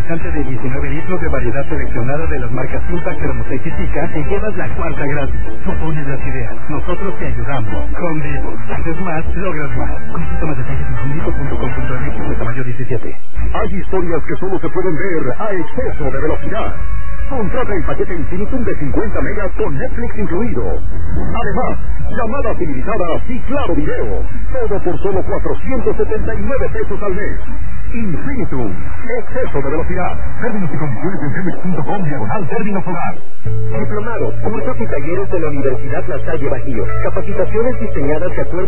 saborizante de 19 litros de variedad seleccionada de las marcas Impact, Thermotec y Sika, te llevas la cuarta gratis. Tú pones las ideas, nosotros te ayudamos. Con Vivo, haces más, logras más. Consulta más detalles en conmigo.com.mx de tamaño 17. Hay historias que solo se pueden ver a exceso de velocidad. Contrata el paquete Infinitum de 50 megas con Netflix incluido. Además, llamadas ilimitadas y claro video. Todo por solo 479 pesos al mes. Infinitum, exceso de velocidad. Términos y condiciones en Femex.com/término solar. Diplomados, cursos y talleres de la Universidad La Salle Bajío. Capacitaciones diseñadas de acuerdo